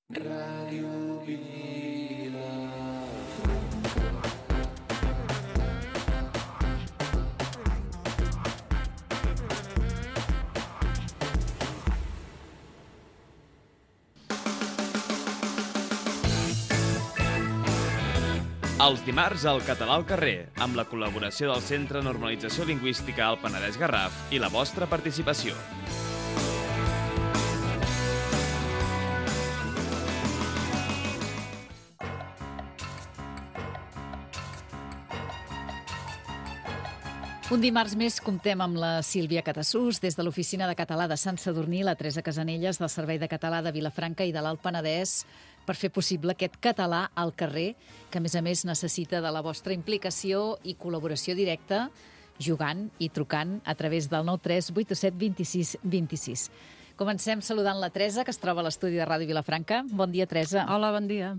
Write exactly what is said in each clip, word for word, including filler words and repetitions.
Ràdio Vila. Els dimarts al Català al carrer, amb la col·laboració del Centre Normalització Lingüística al Penedès Garraf i la vostra participació. Un dimarts més comptem amb la Sílvia Catassús, des de l'Oficina de Català de Sant Sadurní, la Teresa Casanelles, del Servei de Català de Vilafranca i de l'Alt Penedès, per fer possible aquest català al carrer, que a més a més necessita de la vostra implicació i col·laboració directa, jugant i trucant a través del nou tres vuit set dos sis dos sis. Comencem saludant la Teresa, que es troba a l'estudi de Ràdio Vilafranca. Bon dia, Teresa. Hola, bon dia.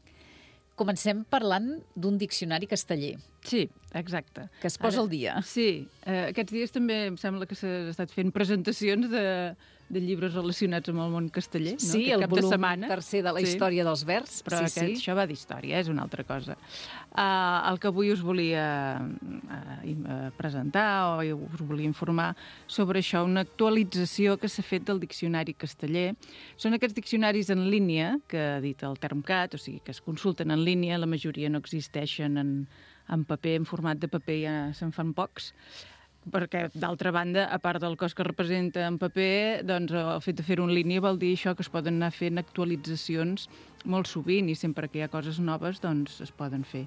Comencem parlant d'un diccionari casteller. Sí, exacte. Que es posa Ara, al dia. Sí, eh, aquests dies també em sembla que s'ha estat fent presentacions de, de llibres relacionats amb el món casteller, no? Sí, Aquest el cap de volum setmana. tercer de la Sí. història dels vers. Però sí, aquest, sí. això va d'història, és una altra cosa. Uh, el que avui us volia uh, uh, presentar o us volia informar sobre això, una actualització que s'ha fet del diccionari casteller. Són aquests diccionaris en línia que ha dit el Termcat, o sigui, que es consulten en línia, la majoria no existeixen en, en paper, en format de paper ja se'n fan pocs, perquè, d'altra banda, a part del cost que representa en paper, doncs el fet de fer-ho en línia vol dir això, que es poden anar fent actualitzacions molt sovint i sempre que hi ha coses noves, doncs es poden fer.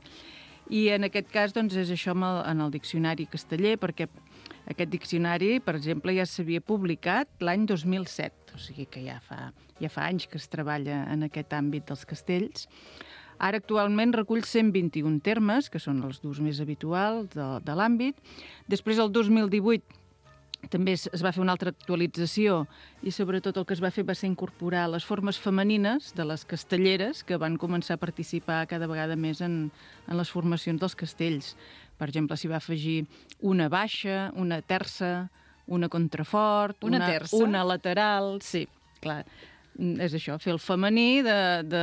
I en aquest cas, doncs, és això amb el, en el diccionari casteller, perquè aquest diccionari, per exemple, ja s'havia publicat l'any dos mil set, o sigui que ja fa, ja fa anys que es treballa en aquest àmbit dels castells. Ara actualment recull cent vint-i-un termes, que són els d'ús més habituals de, de l'àmbit. Després, el dos mil divuit, també es, es va fer una altra actualització i sobretot el que es va fer va ser incorporar les formes femenines de les castelleres que van començar a participar cada vegada més en, en les formacions dels castells. Per exemple, s'hi va afegir una baixa, una terça, una contrafort, una, una, terça? una lateral... Sí, clar, és això, fer el femení de... de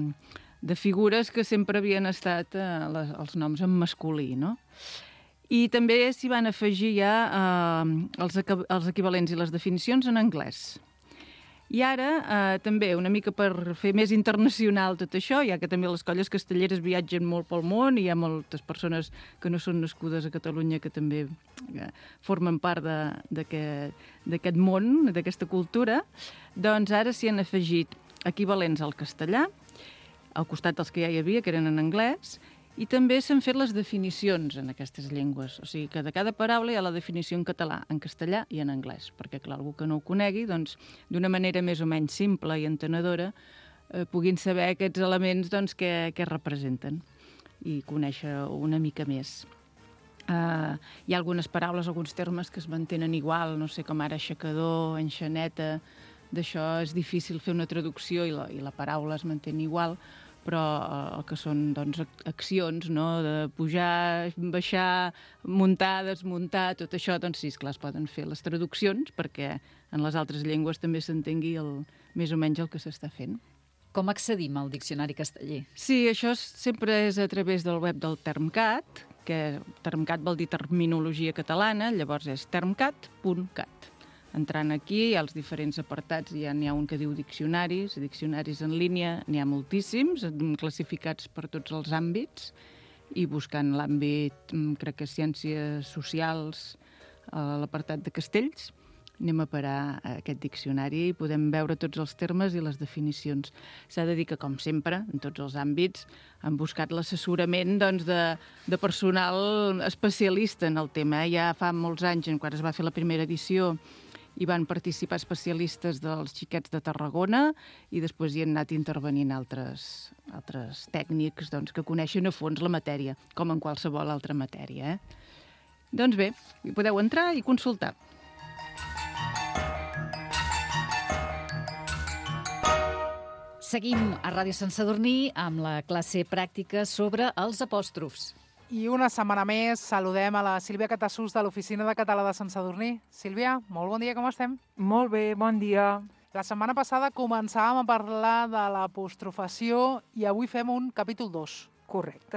de figures que sempre havien estat eh, les, els noms en masculí, no? I també s'hi van afegir ja eh, els, els equivalents i les definicions en anglès. I ara, eh, també, una mica per fer més internacional tot això, ja que també les colles castelleres viatgen molt pel món i hi ha moltes persones que no són nascudes a Catalunya que també eh, formen part d'aquest món, d'aquesta cultura, doncs ara s'hi han afegit equivalents al castellà, al costat dels que ja hi havia, que eren en anglès, i també s'han fet les definicions en aquestes llengües. O sigui que de cada paraula hi ha la definició en català, en castellà i en anglès, perquè, clar, algú que no ho conegui, doncs, d'una manera més o menys simple i entenedora, eh, puguin saber aquests elements doncs, que, que representen i conèixer una mica més. Uh, hi ha algunes paraules, alguns termes que es mantenen igual, no sé, com ara aixecador, enxaneta, d'això és difícil fer una traducció i la, i la paraula es mantén igual, però el que són doncs, accions, no? De pujar, baixar, muntar, desmuntar, tot això, doncs sí, esclar, es poden fer les traduccions perquè en les altres llengües també s'entengui el, més o menys el que s'està fent. Com accedim al diccionari casteller? Sí, això sempre és a través del web del Termcat, que Termcat vol dir terminologia catalana, llavors és termcat punt cat. Entrant aquí, hi ha els diferents apartats, ja n'hi ha un que diu diccionaris, diccionaris en línia, n'hi ha moltíssims, classificats per tots els àmbits, i buscant l'àmbit, crec que ciències socials, a l'apartat de castells, anem a parar a aquest diccionari i podem veure tots els termes i les definicions. S'ha de dir que, com sempre, en tots els àmbits, han buscat l'assessorament doncs, de, de personal especialista en el tema. Ja fa molts anys, quan es va fer la primera edició, hi van participar especialistes dels xiquets de Tarragona i després hi han anat intervenint altres, altres tècnics doncs, que coneixen a fons la matèria, com en qualsevol altra matèria. Eh? Doncs bé, hi podeu entrar i consultar. Seguim a Ràdio Sant Sadurní amb la classe pràctica sobre els apòstrofs. I una setmana més saludem a la Sílvia Catassús de l'Oficina de Català de Sant Sadurní. Sílvia, molt bon dia, com estem? Molt bé, bon dia. La setmana passada començàvem a parlar de l'apostrofació i avui fem un capítol dos. Correcte.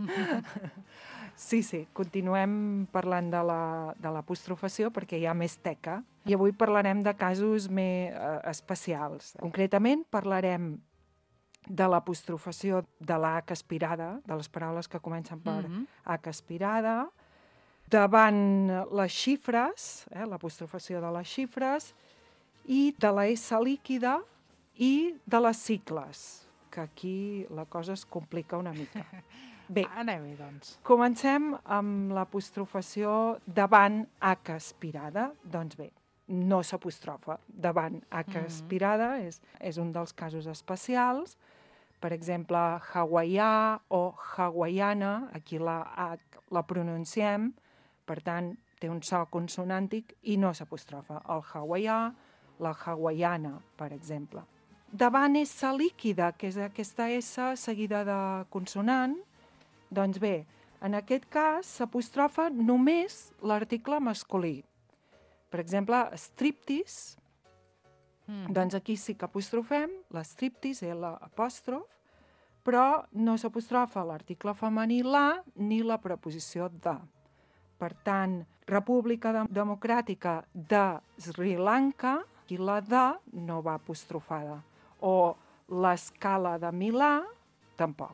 Sí, sí, continuem parlant de la, de l'apostrofació perquè hi ha més teca i avui parlarem de casos més eh, especials. Concretament parlarem de l'apostrofació de l'H aspirada, de les paraules que comencen per Mhm. H aspirada, davant les xifres, eh, l'apostrofació de les xifres, i de la S líquida i de les cicles, que aquí la cosa es complica una mica. Bé, Anem-hi, doncs. comencem amb l'apostrofació davant H aspirada. Doncs bé, no s'apostrofa davant H Mhm. aspirada, és, és un dels casos especials. Per exemple, hawaià o hawaiana, aquí la H la pronunciem, per tant, té un so consonàntic i no s'apostrofa. El hawaià, la hawaiana, per exemple. Davant S líquida, que és aquesta S seguida de consonant, doncs bé, en aquest cas s'apostrofa només l'article masculí. Per exemple, striptease, Mhm. doncs aquí sí que apostrofem l'estriptease, L apòstrof, però no s'apostrofa l'article femení la ni la preposició de. Per tant, República Dem- Democràtica de Sri Lanka, aquí la de no va apostrofada. O l'escala de Milà, tampoc.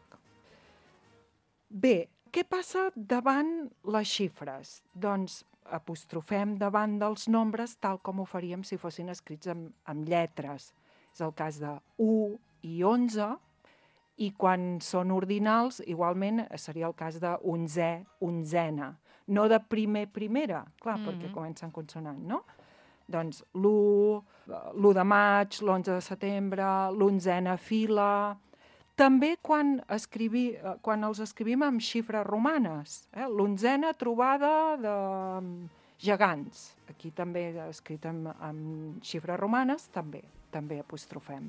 Bé, què passa davant les xifres? Doncs apostrofem davant dels nombres tal com ho faríem si fossin escrits amb, amb lletres. És el cas de u i onze, i quan són ordinals, igualment seria el cas de onzè, onzena. No de primer, primera, clar, Mhm. perquè comença en consonant, no? Doncs l'u, l'u de maig, l'onze de setembre, l'onzena fila. També quan, escrivi, eh, quan els escrivim amb xifres romanes, eh? L'onzena trobada de mm, gegants. Aquí també escrit amb, amb xifres romanes, també, també apostrofem.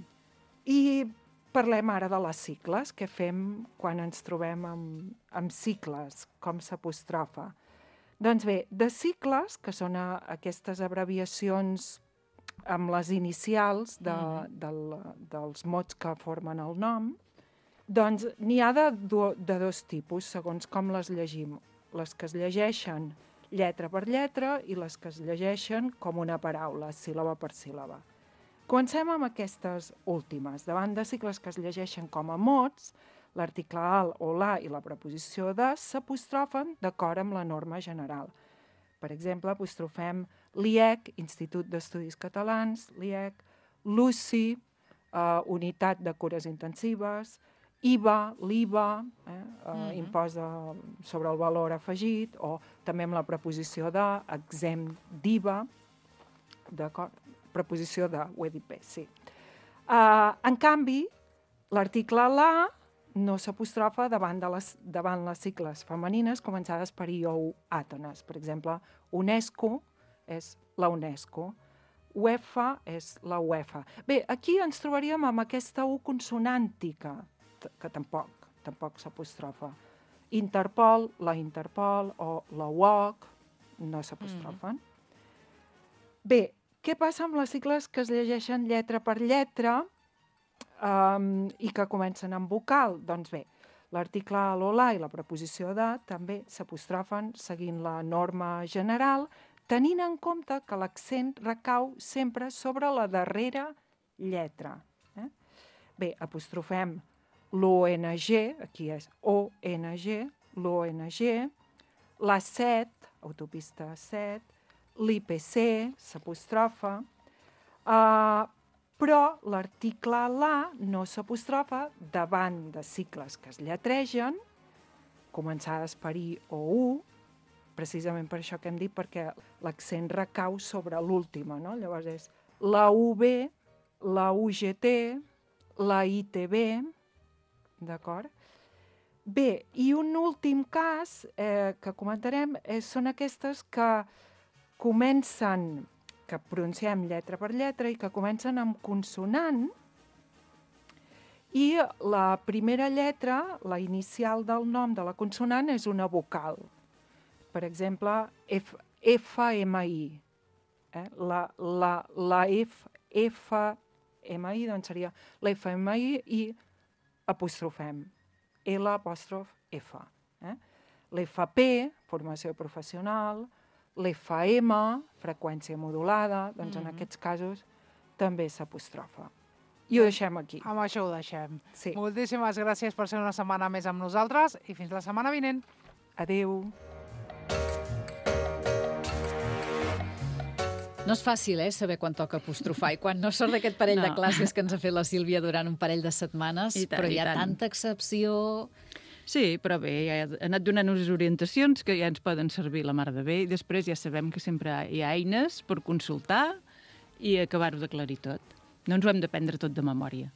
I parlem ara de les cicles, què fem quan ens trobem amb, amb cicles, com s'apostrofa. Doncs bé, de cicles, que són a, aquestes abreviacions amb les inicials de, Mhm. del, dels mots que formen el nom, doncs n'hi ha de, do, de dos tipus, segons com les llegim. Les que es llegeixen lletra per lletra i les que es llegeixen com una paraula, síl·laba per síl·laba. Comencem amb aquestes últimes. Davant de cicles que es llegeixen com a mots, l'article al o la i la preposició de s'apostrofen d'acord amb la norma general. Per exemple, apostrofem l'I E C, Institut d'Estudis Catalans, l'I E C, l'U C I, eh, Unitat de Cures Intensives, I V A, l'I V A, eh, eh, Mhm. impost de, sobre el valor afegit, o també amb la preposició de, exempt d'I V A, d'acord? Preposició de, ho he dit bé, sí. Uh, en canvi, l'article la no s'apostrofa davant, de les, davant les cicles femenines començades per i o u àtones. Per exemple, UNESCO és la UNESCO, UEFA és la UEFA. Bé, aquí ens trobaríem amb aquesta u consonàntica, que tampoc, tampoc s'apostrofa. Interpol, la Interpol, o la U O C, no s'apostrofen. Bé, què passa amb les cicles que es llegeixen lletra per lletra um, i que comencen amb vocal? Doncs bé, l'article a l'o la i la preposició de també s'apostrofen seguint la norma general, tenint en compte que l'accent recau sempre sobre la darrera lletra. Eh? Bé, apostrofem l'O N G, aquí és O N G, l'O N G, l'A set, autopista A set, l'I P C, s'apostrofa, uh, però l'article la no s'apostrofa davant de cicles que es lletregen, començades per I o U, precisament per això que hem dit, perquè l'accent recau sobre l'última, no? Llavors és la U B, la U G T, la I T B, d'acord? Bé, i un últim cas eh, que comentarem eh, són aquestes que comencen, que pronunciem lletra per lletra i que comencen amb consonant, i la primera lletra, la inicial del nom de la consonant, és una vocal. Per exemple, F, F M I. Eh? La, la, la F F M I, doncs seria l'F M I i apostrofem. L apòstrof F. Eh? L'F P, formació professional, l'F M, freqüència modulada, doncs mm-hmm. en aquests casos també s'apostrofa. I ho deixem aquí. Amb això ho deixem. Sí. Moltíssimes gràcies per ser una setmana més amb nosaltres i fins la setmana vinent. Adéu. No és fàcil, eh, saber quan toca apostrofar i quan no sort d'aquest parell no. de classes que ens ha fet la Sílvia durant un parell de setmanes, tant, però hi ha tant. tanta excepció... Sí, però bé, ja ha anat donant unes orientacions que ja ens poden servir la mar de bé i després ja sabem que sempre hi ha eines per consultar i acabar-ho d'aclarir tot. No ens ho hem de prendre tot de memòria.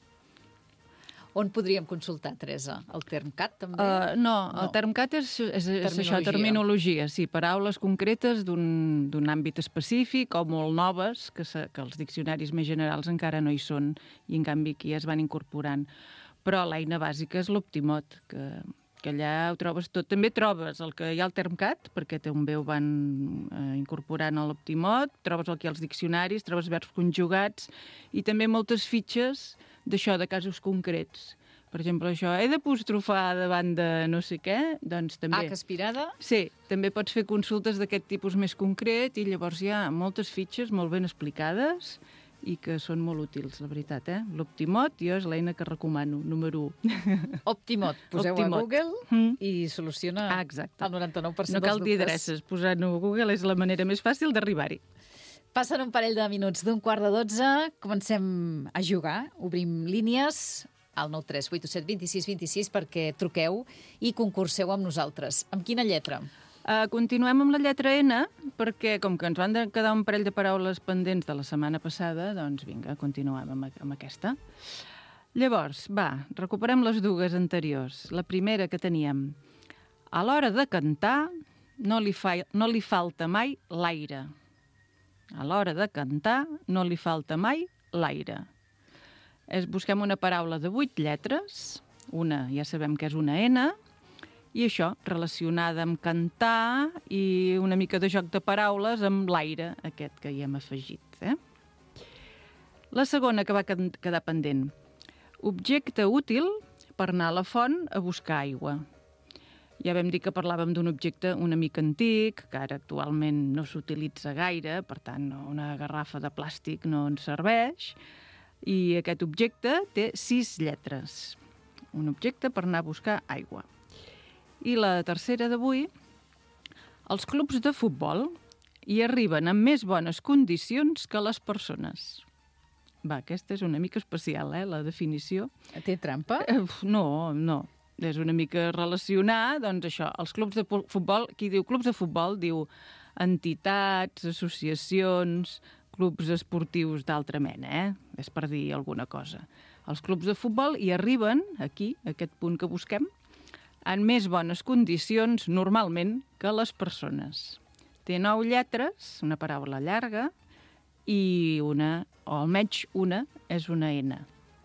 On podríem consultar, Teresa? El TermCat, també? Uh, no, el No. TermCat és, és, és Terminologia. això, terminologia, sí, paraules concretes d'un àmbit específic o molt noves, que, se, que els diccionaris més generals encara no hi són i en canvi aquí ja es van incorporant. Però l'eina bàsica és l'Optimot, que, que allà ho trobes tot. També trobes el que hi ha al TermCat, perquè també ho van eh, incorporant a l'Optimot, trobes aquí els diccionaris, trobes verbs conjugats i també moltes fitxes d'això, de casos concrets. Per exemple, això, he d'apostrofar davant de no sé què, doncs també... H aspirada? Sí, també pots fer consultes d'aquest tipus més concret i llavors hi ha moltes fitxes molt ben explicades i que són molt útils, la veritat, eh? L'Optimot, jo és l'eina que recomano, número u. Optimot. Poseu Optimot. a Google Mm. i soluciona Ah, exacte. el noranta-nou per cent No cal dels dir dubtes. adreces, posant-ho a Google és la manera més fàcil d'arribar-hi. Passen un parell de minuts d'un quart de dotze, comencem a jugar, obrim línies al nou tres vuit set dos sis dos sis perquè truqueu i concurseu amb nosaltres. Amb quina lletra? Uh, continuem amb la lletra N, perquè com que ens van de quedar un parell de paraules pendents de la setmana passada, doncs vinga, continuem amb, amb aquesta. Llavors, va, recuperem les dues anteriors. La primera que teníem. A l'hora de cantar no li, fa, no li falta mai l'aire. A l'hora de cantar no li falta mai l'aire. Es, busquem una paraula de vuit lletres, una ja sabem que és una N, i això, relacionada amb cantar i una mica de joc de paraules amb l'aire, aquest que hi hem afegit. Eh? La segona que va quedar pendent. Objecte útil per anar a la font a buscar aigua. Ja vam dir que parlàvem d'un objecte una mica antic, que ara actualment no s'utilitza gaire, per tant, una garrafa de plàstic no ens serveix, i aquest objecte té sis lletres. Un objecte per anar a buscar aigua. I la tercera d'avui, els clubs de futbol hi arriben en més bones condicions que les persones. Va, aquesta és una mica especial, eh, la definició. Té trampa? Eh, no, no. És una mica relacionar, doncs això, els clubs de futbol, qui diu clubs de futbol diu entitats, associacions, clubs esportius d'altra mena, eh? És per dir alguna cosa. Els clubs de futbol hi arriben, aquí, aquest punt que busquem, en més bones condicions, normalment, que les persones. Té nou lletres, una paraula llarga, i una, o almenys una, és una N.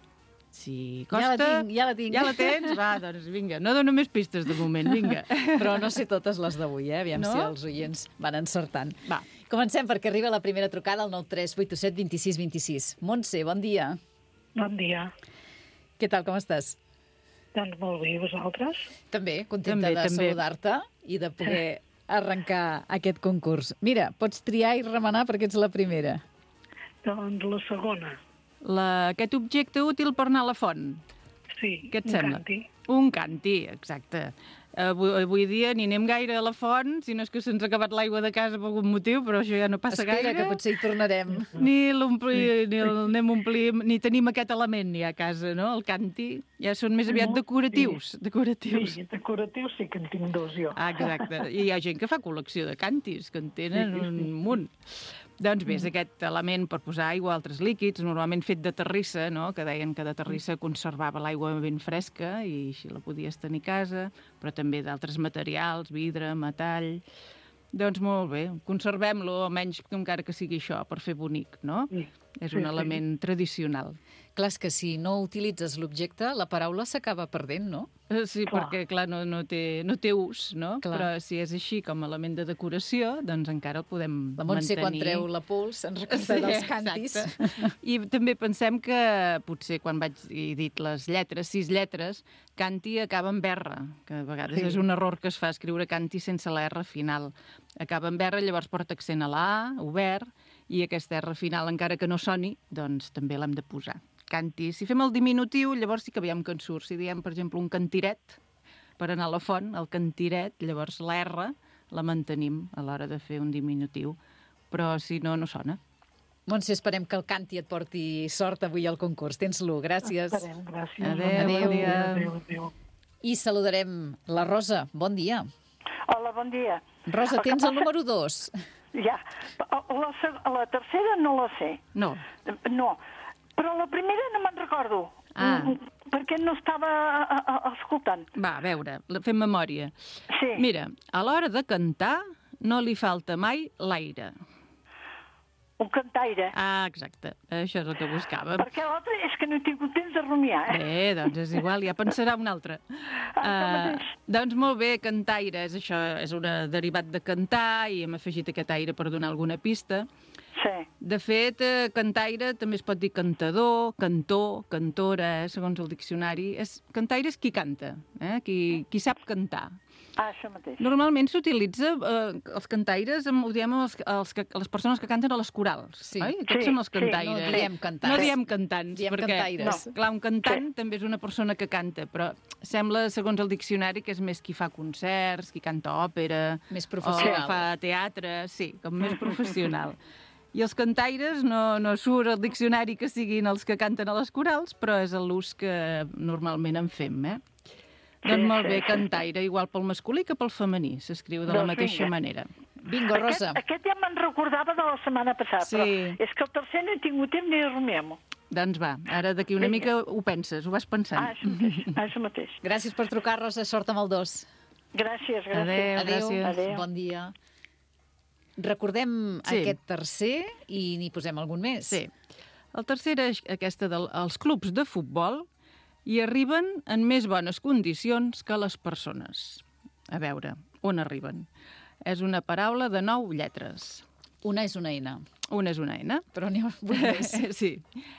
Si costa... Ja la tinc, ja la tinc. Ja la tens? Va, doncs vinga. No dono més pistes de moment, vinga. Però no sé totes les d'avui, eh? Aviam No? si els oients van encertant. Va. Comencem perquè arriba la primera trucada al nou tres vuit set dos sis dos sis. Montse, bon dia. Bon dia. Què tal, com estàs? Doncs molt bé, vosaltres? També, contenta També, de també. saludar-te i de poder arrencar aquest concurs. Mira, pots triar i remenar perquè ets la primera. Doncs la segona. La, aquest objecte útil per anar a la font. Sí, Què et un sembla? canti. Un canti, exacte. Avui, avui dia ni anem gaire a la font, si no és que se'ns ha acabat l'aigua de casa per algun motiu, però això ja no passa Espera, gaire. que potser hi tornarem. Ni l'ompli- ni el anem omplim, ni tenim aquest element ja a casa, no? El canti. Ja són més aviat No, decoratius. Decoratius. Sí, decoratius sí que en tinc dos jo. Ah, exacte. I hi ha gent que fa col·lecció de cantis, que en tenen un munt. Doncs bé, és aquest element per posar aigua, altres líquids, normalment fet de terrissa, no? Que deien que de terrissa conservava l'aigua ben fresca i així la podies tenir a casa, però també d'altres materials, vidre, metall... Doncs molt bé, conservem-lo, almenys encara que sigui això, per fer bonic, no? Sí. És Sí, un sí. element tradicional. Clar, és que si no utilitzes l'objecte, la paraula s'acaba perdent, no? Eh, Sí, Clar. perquè, clar, no, no, té, no té ús, no? Clar. Però si és així com a element de decoració, doncs encara el podem La Montse, mantenir. quan treu la pols, ens recorda dels cantis. exacte. I també pensem que, potser quan vaig he dit les lletres, sis lletres, canti acaba en erra, que a vegades Sí. és un error que es fa escriure canti sense la erra final. Acaba en erra, llavors porta accent a la A, obert, i aquesta erra final, encara que no soni, doncs també l'hem de posar. Canti. Si fem el diminutiu, llavors sí que veiem que en surt. Si diem, per exemple, un cantiret, per anar a la font, el cantiret, llavors la R la mantenim a l'hora de fer un diminutiu. Però si no, no sona. Montse, esperem que el canti et porti sort avui al concurs. Tens l'u, gràcies. Esperem, gràcies. Adéu, bon Adéu, dia. adéu, adéu. I saludarem la Rosa. Bon dia. Hola, bon dia. Rosa, El que tens el passa- número dos. Ja. La, se- la tercera no la sé. No. No. Però la primera no me'n recordo. Ah. Mm, Perquè no estava a, a, escoltant. Va, a veure, la- fem memòria. Sí. Mira, a l'hora de cantar no li falta mai l'aire. Un cantaire. Ah, exacte. Això és el que buscàvem. Perquè l'altre és que no he tingut temps de rumiar. Eh? Bé, doncs és igual, ja pensarà un altre. Ah, Uh, doncs molt bé, cantaire, és això, és un derivat de cantar i hem afegit aquest aire per donar alguna pista. Sí. De fet, eh, cantaire també es pot dir cantador, cantor, cantora, eh, segons el diccionari. És, cantaire és qui canta, eh? qui, qui sap cantar. Ah, això mateix. Normalment s'utilitza, eh, els cantaires, em- ho diem els, els que, les persones que canten a les corals. Sí. Oi? Aquests Sí, són els sí. cantaires. No diem cantants. No diem cantants, Diem perquè, cantaires. no, clar, un cantant també és una persona que canta, però sembla, segons el diccionari, que és més qui fa concerts, qui canta òpera, Més o professional. fa teatre, sí, com més professional. I els cantaires no, no surt al diccionari que siguin els que canten a les corals, però és l'ús que normalment en fem, eh? Doncs Sí, molt sí, bé, sí. cantaire, igual pel masculí que pel femení, s'escriu de la Doncs mateixa vinga. manera. Bingo, Rosa. Aquest, aquest ja me'n recordava de la setmana passada, Sí. però és que el tercer no he tingut temps ni de rumiar-m'ho. Doncs va, ara d'aquí una Vinga. mica ho penses, ho vas pensant. Ah, això mateix. Ah, això mateix. Gràcies per trucar, Rosa. Sort amb el dos. Gràcies, gràcies. Adéu. Adéu. gràcies. Adéu. Bon dia. Recordem Sí. aquest tercer i n'hi posem algun més. Sí. El tercer és aquesta dels clubs de futbol i arriben en més bones condicions que les persones. A veure, on arriben? És una paraula de nou lletres. Una és una N, Una és una N. però n'hi ha vuit més. Sí.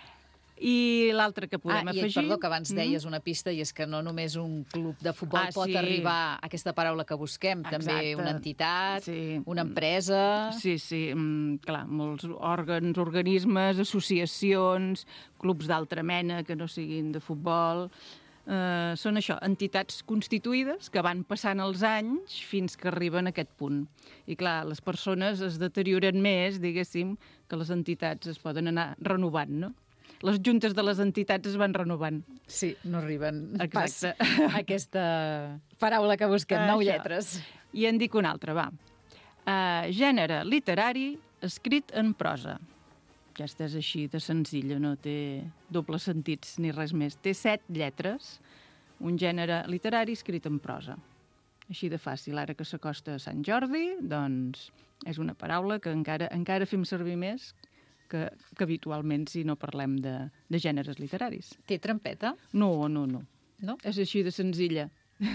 I l'altra que podem ah, i afegir... perdó, que abans Mm. deies una pista, i és que no només un club de futbol Ah, pot sí. arribar a aquesta paraula que busquem, també Exacte. una entitat, Sí. una empresa... Sí, sí, mm, clar, molts òrgans, organismes, associacions, clubs d'altra mena que no siguin de futbol... Eh, són això, entitats constituïdes que van passant els anys fins que arriben a aquest punt. I clar, les persones es deterioren més, diguéssim, que les entitats es poden anar renovant, no? Les juntes de les entitats es van renovant. Sí, no arriben Exacte. pas a aquesta paraula que busquem, nou Això. lletres. I en dic una altra, va. Uh, gènere literari escrit en prosa. Aquesta és així de senzilla, no té dobles sentits ni res més. Té set lletres, un gènere literari escrit en prosa. Així de fàcil. Ara que s'acosta a Sant Jordi, doncs és una paraula que encara encara fem servir més que, que habitualment si no parlem de, de gèneres literaris. Té trampeta? No, no, no. No? És així de senzilla.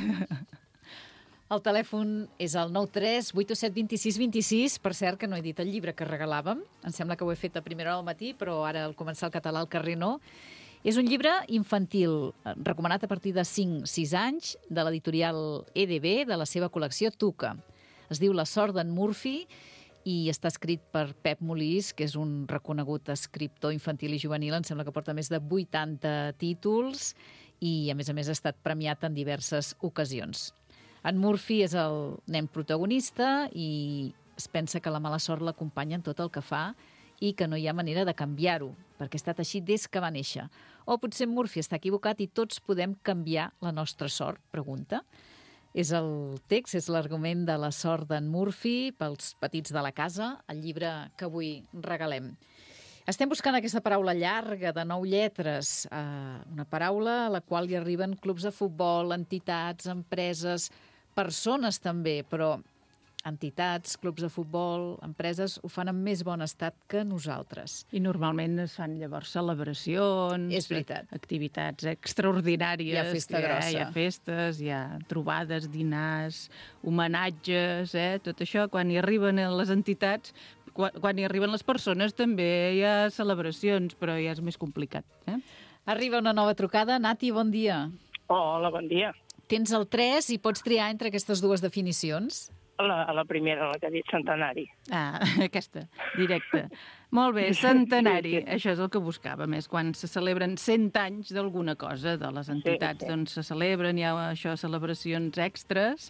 El telèfon és el nou tres vuit set dos sis dos sis. Per cert, que no he dit el llibre que regalàvem. Em sembla que ho he fet a primera hora del matí, però ara al començar el català al carrer no. És un llibre infantil, eh, recomanat a partir de cinc sis anys, de l'editorial E D B, de la seva col·lecció Tuca. Es diu La sort d'en Murphy i està escrit per Pep Molís, que és un reconegut escriptor infantil i juvenil. Em sembla que porta més de vuitanta títols i, a més a més, ha estat premiat en diverses ocasions. En Murphy és el nen protagonista i es pensa que la mala sort l'acompanya en tot el que fa i que no hi ha manera de canviar-ho, perquè ha estat així des que va néixer. O potser en Murphy està equivocat i tots podem canviar la nostra sort, pregunta. És el text, és l'argument de La sort d'en Murphy pels petits de la casa, el llibre que avui regalem. Estem buscant aquesta paraula llarga de nou lletres, eh, una paraula a la qual hi arriben clubs de futbol, entitats, empreses, persones també, però entitats, clubs de futbol, empreses, ho fan en més bon estat que nosaltres. I normalment es fan llavors celebracions, És veritat. activitats extraordinàries. Hi ha festa hi ha, grossa. Hi ha festes, hi ha trobades, dinars, homenatges, eh? Tot això, quan hi arriben les entitats, quan, quan hi arriben les persones també hi ha celebracions, però ja és més complicat. Eh? Arriba una nova trucada. Nati, bon dia. Hola, bon dia. Tens el tres i pots triar entre aquestes dues definicions? La, la primera, la que ha dit centenari. Ah, aquesta, directe. Molt bé, centenari. Això és el que buscàvem, és quan se celebren cent anys d'alguna cosa, de les entitats, Sí, sí. doncs se celebren, hi ha això, celebracions extres,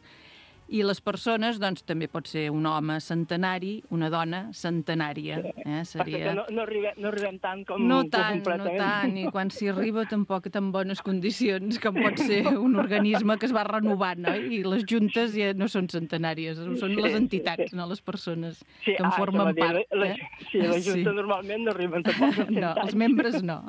i les persones, doncs, també pot ser un home centenari, una dona centenària. Eh? Seria... No, no, arribem, no arribem tant com... No com tant, no completament. tant, i quan s'hi arriba tampoc en bones condicions, com pot ser un organisme que es va renovant, no? I les juntes ja no són centenàries, són Sí, les entitats, sí. no les persones Sí, que en ah, formen això va dir, part. La, eh? sí, la Junta Sí. normalment no arriben tampoc a cent No, els anys. membres no.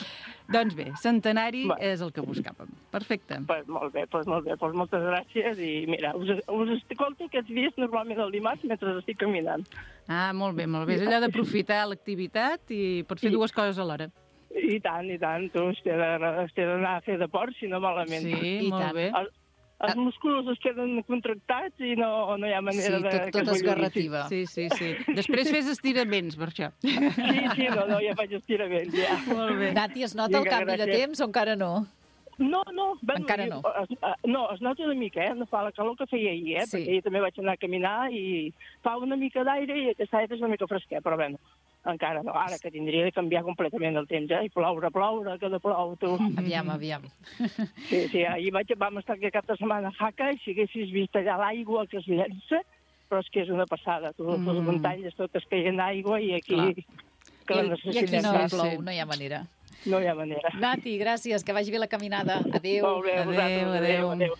Doncs bé, centenari Va. és el que buscàvem. Perfecte. Pues molt bé, pues molt bé, pues moltes gràcies i mira, us, us escolto aquests dies normalment el dimarts mentre estic caminant. Ah, molt bé, molt bé. És allò d'aprofitar l'activitat i pots fer I- dues coses alhora. I tant, i tant, tu has d'anar a fer deport, si no malament. Sí, I molt tant. bé. Els, els músculs es queden contractats i no, no hi ha Sí, manera de... tot, que tot es belluguin. esgarrativa. Sí, sí, sí. Després fes estiraments, per això. Sí, sí, no, no, ja faig estiraments, ja. Molt bé. Nati, es nota el Vinga, canvi de gràcies. temps o encara no? No, no. Bueno, Encara no. Es, no, es nota una mica, eh? No fa la calor que feia ahir, eh? Sí. Perquè ahir també vaig anar a caminar i fa una mica d'aire i aquest aire és una mica fresquet, però bueno, encara no. Ara que tindria de canviar completament el temps, eh? I ploure, ploure, que de plou, tu. Aviam, aviam. Sí, sí, ahir vaig, vam estar aquest cap de setmana a Jaca i si haguessis vist allà l'aigua que es llença, però és que és una passada, tu. Mm. Les muntanyes totes caient aigua i aquí... Clar. Que I, la I aquí necessitem no més. plou, no hi ha manera. No hi ha manera. Nati, gràcies, que vagi bé la caminada. Adéu. Molt bé, a Adéu, vosaltres, adéu. adéu.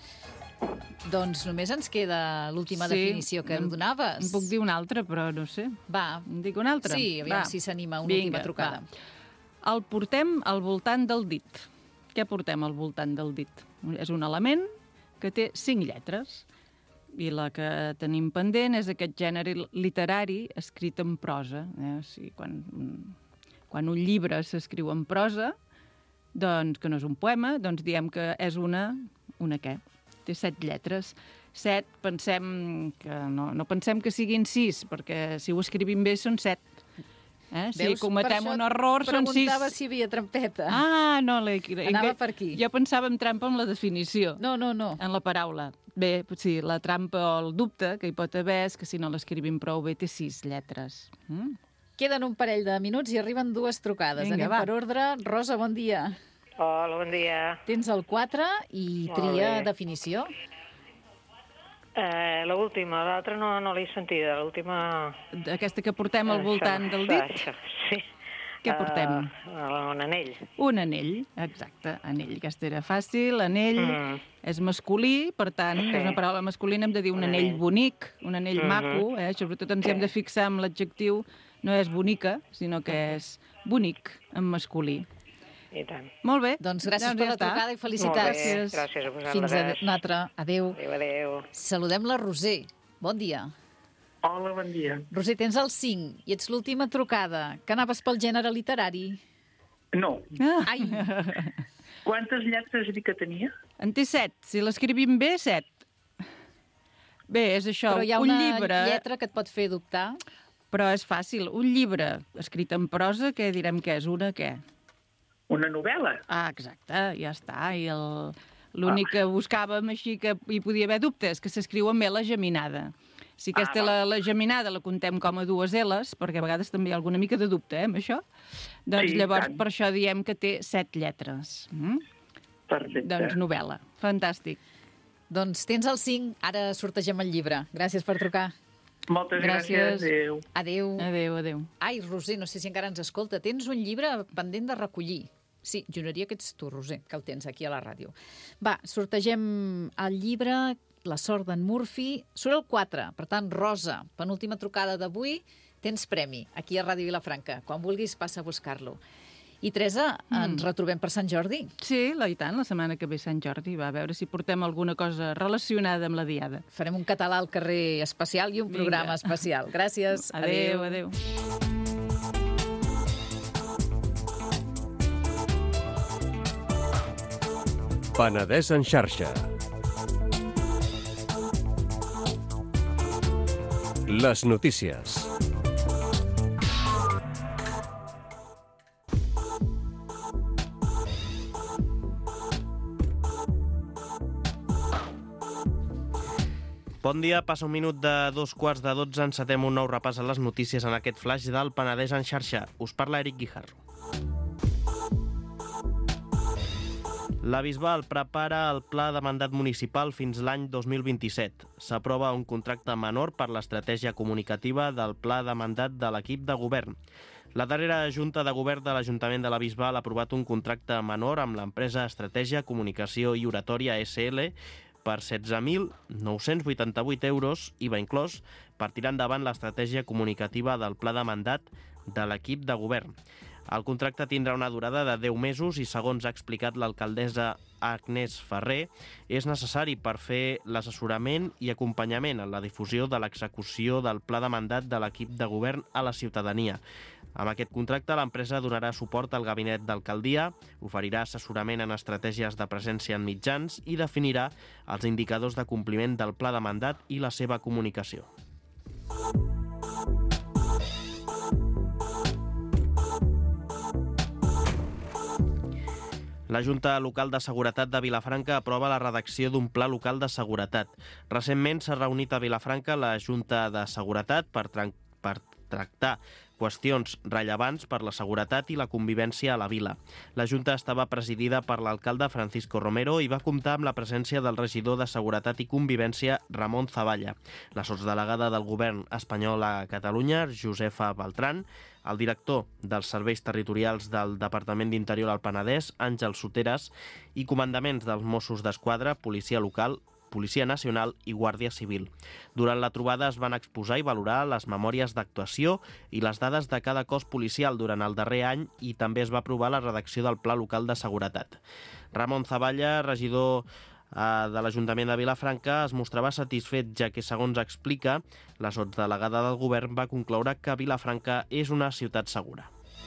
Doncs només ens queda l'última Sí, definició que em- donaves. En puc dir una altra, però no sé. Va, En dic una altra? sí, aviam Va. si s'anima una Vinga, última trucada. va. El portem al voltant del dit. Què portem al voltant del dit? És un element que té cinc lletres. I la que tenim pendent és aquest gènere literari escrit en prosa. Eh? O sigui, quan, quan un llibre s'escriu en prosa, doncs, que no és un poema, doncs diem que és una... Una què? Té set lletres. Set, pensem que no, no pensem que siguin sis, perquè si ho escrivim bé són set. Eh? Si Veus? cometem Per això un error són sis. Preguntava si hi havia trampeta. Ah, no, la... Anava per aquí. Jo pensava en trampa amb la definició, No, no, no. en la paraula. Bé, sí, la trampa o el dubte que hi pot haver és que si no l'escrivim prou bé té sis lletres. Mm? Queden un parell de minuts i arriben dues trucades. Vinga, Anem va. per ordre. Rosa, bon dia. Hola, bon dia. Tens el quatre i Molt tria bé. definició. Eh, l'última, l'altra no, no l'he sentida, l'última... Aquesta que portem al Això, voltant del això, dit? Això, sí. Què portem? Uh, un anell. Un anell, exacte, anell. Aquesta era fàcil, anell, Mm. és masculí, per tant, Sí. és una paraula masculina, hem de dir un Un anell anell. bonic, un anell Mhm. maco, eh? Sobretot ens Sí. hem de fixar en l'adjectiu, no és bonica, sinó que és bonic, en masculí. I tant. Molt bé. Doncs gràcies Doncs per ja la està. trucada i Molt felicitats. bé, gràcies a vosaltres. Fins a una altra. Adéu. Adéu, adéu. Saludem la Roser. Bon dia. Hola, bon dia. Roser, tens el cinc i ets l'última trucada. Que anaves pel gènere literari? No. Ah. Ai, Quantes lletres has dit que tenia? En té set. Si l'escrivim bé, set. Bé, és això, però hi ha un una llibre... lletra que et pot fer dubtar. Però és fàcil. Un llibre escrit en prosa, què direm que és? Una què? Una novel·la. Ah, exacte, ja està. I el... l'únic que buscàvem així que hi podia haver dubtes, que s'escriu amb L geminada. Si aquesta, Ah, la, la geminada, la contem com a dues L's, perquè a vegades també hi ha alguna mica de dubte, eh, amb això, doncs Sí, llavors tant. per això diem que té set lletres. Mm? Perfecte. Doncs novel·la. Fantàstic. Doncs tens el cinc, ara sortegem el llibre. Gràcies per trucar. Moltes Gràcies. gràcies. Adéu. Adéu. Adéu, adéu. Ai, Roser, no sé si encara ens escolta. Tens un llibre pendent de recollir. Sí, juraria que ets tu, Roser, que el tens aquí a la ràdio. Va, sortegem el llibre La sort d'en Murphy. Surt el quatre, per tant, Rosa, penúltima trucada d'avui, tens premi aquí a Ràdio Vilafranca. Quan vulguis, passa a buscar-lo. I Teresa, ens Mm. retrobem per Sant Jordi? Sí, la, i tant, la setmana que ve Sant Jordi. Va, a veure si portem alguna cosa relacionada amb la diada. Farem un català al carrer especial i un Vinga. programa especial. Gràcies. Adéu, adéu. Penedès en xarxa. Les notícies. Bon dia, passa un minut de dos quarts de dotze, encetem un nou repàs a les notícies en aquest flash del Penedès en xarxa. Us parla Eric Guijarro. La Bisbal prepara el pla de mandat municipal fins l'any dos mil vint-i-set. S'aprova un contracte menor per l'estratègia comunicativa del pla de mandat de l'equip de govern. La darrera Junta de Govern de l'Ajuntament de la Bisbal ha aprovat un contracte menor amb l'empresa Estratègia, Comunicació i Oratòria S L per setze mil nou-cents vuitanta-vuit euros, I V A inclòs, per tirar endavant l'estratègia comunicativa del pla de mandat de l'equip de govern. El contracte tindrà una durada de deu mesos i, segons ha explicat l'alcaldessa Agnès Ferrer, és necessari per fer l'assessorament i acompanyament en la difusió de l'execució del pla de mandat de l'equip de govern a la ciutadania. Amb aquest contracte, l'empresa donarà suport al gabinet d'alcaldia, oferirà assessorament en estratègies de presència en mitjans i definirà els indicadors de compliment del pla de mandat i la seva comunicació. La Junta Local de Seguretat de Vilafranca aprova la redacció d'un pla local de seguretat. Recentment s'ha reunit a Vilafranca la Junta de Seguretat per, per tractar qüestions rellevants per la seguretat i la convivència a la vila. La Junta estava presidida per l'alcalde Francisco Romero i va comptar amb la presència del regidor de Seguretat i Convivència Ramon Zavalla, la sotsdelegada del govern espanyol a Catalunya, Josefa Beltrán, el director dels serveis territorials del Departament d'Interior al Penedès, Àngel Soteres, i comandaments dels Mossos d'Esquadra, Policia Local, Policia Nacional i Guàrdia Civil. Durant la trobada es van exposar i valorar les memòries d'actuació i les dades de cada cos policial durant el darrer any i també es va aprovar la redacció del Pla Local de Seguretat. Ramon Zavalla, regidor de l'Ajuntament de Vilafranca, es mostrava satisfet, ja que, segons explica, la sotsdelegada del govern va concloure que Vilafranca és una ciutat segura.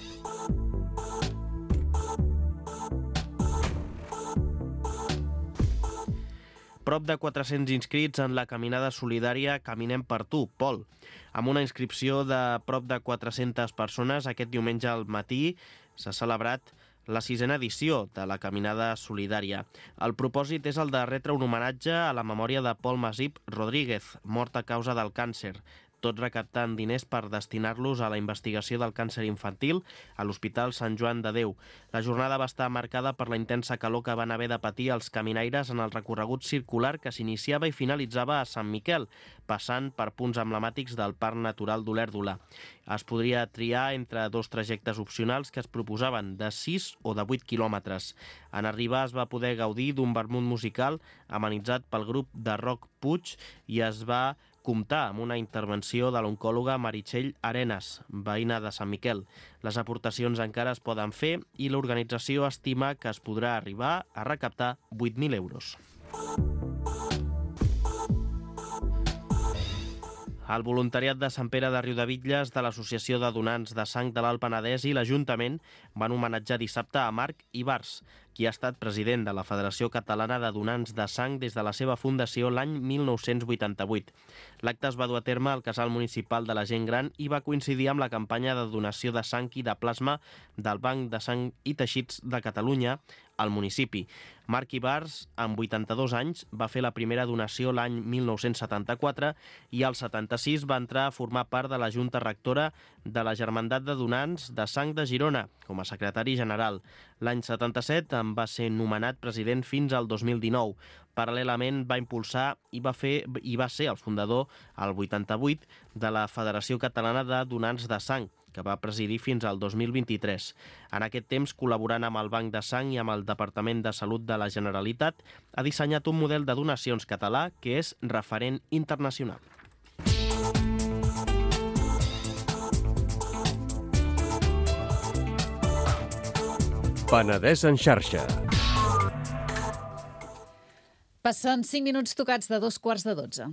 Prop de quatre-cents inscrits en la caminada solidària Caminem per tu, Pol. Amb una inscripció de prop de quatre-centes persones, aquest diumenge al matí s'ha celebrat la sisena edició de la Caminada Solidària. El propòsit és el de retre un homenatge a la memòria de Pol Masip Rodríguez, mort a causa del càncer, tot recaptant diners per destinar-los a la investigació del càncer infantil a l'Hospital Sant Joan de Déu. La jornada va estar marcada per la intensa calor que van haver de patir els caminaires en el recorregut circular que s'iniciava i finalitzava a Sant Miquel, passant per punts emblemàtics del Parc Natural d'Olèrdola. Es podria triar entre dos trajectes opcionals que es proposaven de sis o de vuit quilòmetres. En arribar es va poder gaudir d'un vermut musical amenitzat pel grup de rock Puig i es va comptar amb una intervenció de l'oncòloga Meritxell Arenas, veïna de Sant Miquel. Les aportacions encara es poden fer i l'organització estima que es podrà arribar a recaptar vuit mil euros. El voluntariat de Sant Pere de Riudebitlles de l'Associació de Donants de Sang de l'Alt Penedès i l'Ajuntament van homenatjar dissabte a Marc Ibars, qui ha estat president de la Federació Catalana de Donants de Sang des de la seva fundació l'any mil nou-cents vuitanta-vuit. L'acte es va dur a terme al Casal Municipal de la Gent Gran i va coincidir amb la campanya de donació de sang i de plasma del Banc de Sang i Teixits de Catalunya al municipi. Marc Ibars, amb vuitanta-dos anys, va fer la primera donació l'any mil nou-cents setanta-quatre i al setanta-sis va entrar a formar part de la Junta Rectora de la Germandat de Donants de Sang de Girona, com a secretari general. L'any setanta-set en va ser nomenat president fins al dos mil dinou. Paral·lelament va impulsar i va, fer, i va ser el fundador, al vuitanta-vuit, de la Federació Catalana de Donants de Sang, que va presidir fins al dos mil vint-i-tres. En aquest temps, col·laborant amb el Banc de Sang i amb el Departament de Salut de la Generalitat, ha dissenyat un model de donacions català que és referent internacional. Penedès en xarxa. Passen cinc minuts tocats de dos quarts de dotze.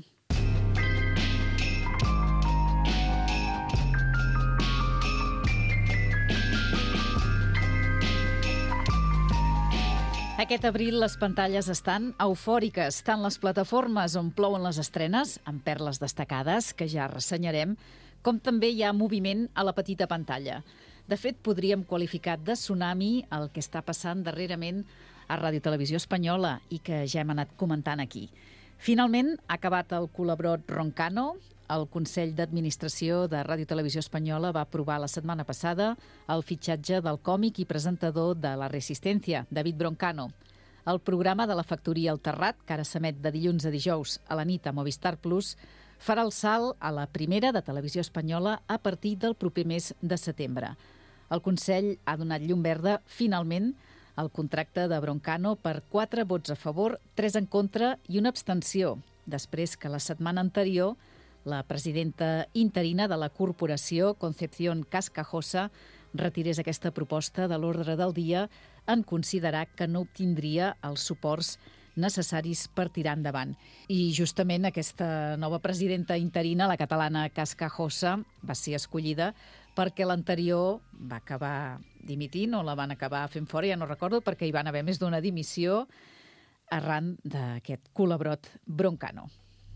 Aquest abril les pantalles estan eufòriques, tant les plataformes on plouen les estrenes, amb perles destacades, que ja ressenyarem, com també hi ha moviment a la petita pantalla. De fet, podríem qualificar de tsunami el que està passant darrerament a Ràdio Televisió Espanyola i que ja hem anat comentant aquí. Finalment, ha acabat el culebrot Broncano. El Consell d'Administració de Ràdio Televisió Espanyola va aprovar la setmana passada el fitxatge del còmic i presentador de La Resistencia, David Broncano. El programa de la Factoria El Terrat, que ara s'emet de dilluns a dijous a la nit a Movistar Plus, farà el salt a la primera de Televisió Espanyola a partir del proper mes de setembre. El Consell ha donat llum verda, finalment, al contracte de Broncano per quatre vots a favor, tres en contra i una abstenció, després que la setmana anterior la presidenta interina de la corporació, Concepción Cascajosa, retirés aquesta proposta de l'ordre del dia en considerar que no obtindria els suports necessaris per tirar endavant. I justament aquesta nova presidenta interina, la catalana Cascajosa, va ser escollida perquè l'anterior va acabar dimitint o la van acabar fent fora, ja no recordo, perquè hi van haver més d'una dimissió arran d'aquest culebrot Broncano.